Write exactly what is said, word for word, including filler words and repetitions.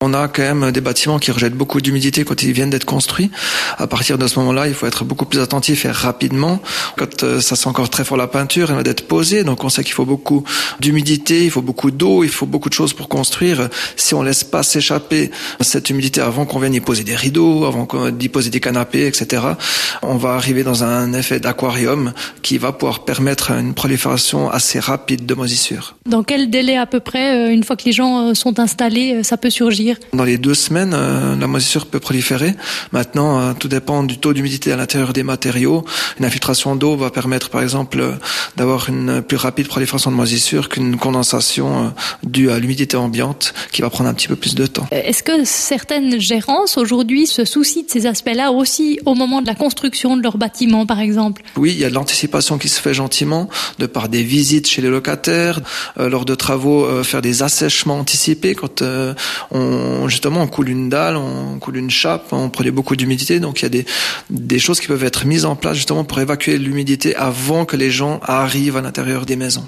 On a quand même des bâtiments qui rejettent beaucoup d'humidité quand ils viennent d'être construits. À partir de ce moment-là, il faut être beaucoup plus attentif et rapidement. Quand euh, ça sent encore très fort la peinture, elle va être posée. Donc on sait qu'il faut beaucoup d'humidité, il faut beaucoup d'eau, il faut beaucoup de choses pour construire. Si on laisse pas s'échapper cette humidité avant qu'on vienne y poser des rideaux, avant qu'on y pose des canapés, et cetera, on va arriver dans un effet d'aquarium qui va pouvoir permettre une prolifération assez rapide de moisissures. Dans quel délai à peu près, une fois que les gens sont installés, ça peut surgir ? Dans les deux semaines, euh, la moisissure peut proliférer. Maintenant, euh, tout dépend du taux d'humidité à l'intérieur des matériaux. Une infiltration d'eau va permettre, par exemple, euh, d'avoir une plus rapide prolifération de moisissure qu'une condensation euh, due à l'humidité ambiante qui va prendre un petit peu plus de temps. Est-ce que certaines gérances aujourd'hui se soucient de ces aspects-là aussi au moment de la construction de leur bâtiment, par exemple ? Oui, il y a de l'anticipation qui se fait gentiment de par des visites chez les locataires, euh, lors de travaux, euh, faire des assèchements anticipés quand euh, on On, justement, on coule une dalle, on coule une chape, on produit beaucoup d'humidité. Donc, il y a des, des choses qui peuvent être mises en place justement pour évacuer l'humidité avant que les gens arrivent à l'intérieur des maisons.